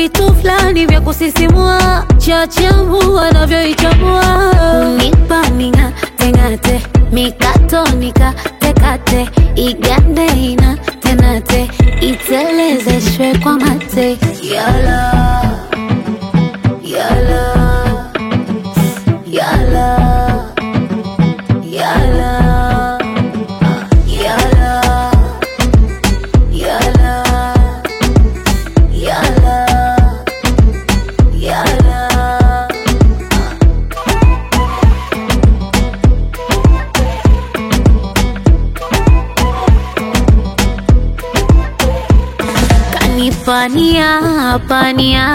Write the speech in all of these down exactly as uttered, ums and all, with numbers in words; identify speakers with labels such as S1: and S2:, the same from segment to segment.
S1: vitu fulani vya kusisimua, chachambu anavyoichamua. Unipa ning'ate ng'ate, mikato nikate kate, igande ina tenate, itelezeshwe kwa mate. Yala, yala, yala, yala. Pania, pania,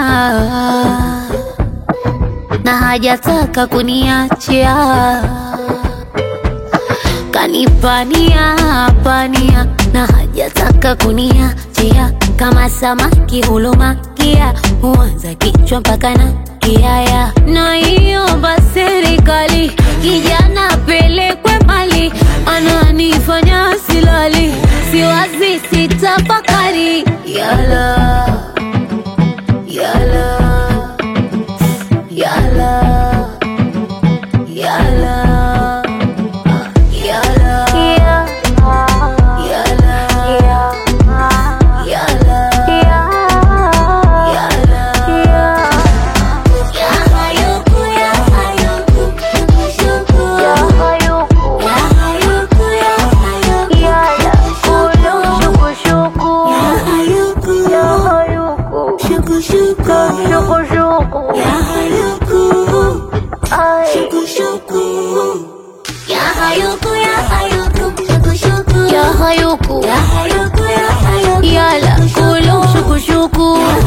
S1: na hajataka kuniachia. Kanipania, pania, na hajataka kuniachia. Kama samaki hulumakia, huanza kichwa mpaka na kiaya. Na iomba serikali, kijana pelekwe mbali, ananifanya silali, siwazi sitafakari. Yala, yala, yala, yala, yala, yala, yala, yala. Yahayuku, yahayuku, shuku, yahayuku, yahayuku, yahayuku, yala, kulu, shuku, shuku, yahayuku, yahayuku, shuku, shuku, shuku, shuku, yahayuku, shuku, shuku, yahayuku, yahayuku, shuku, shuku, yahayuku, yahayuku, yahayuku, yala, kulu, shuku, shuku.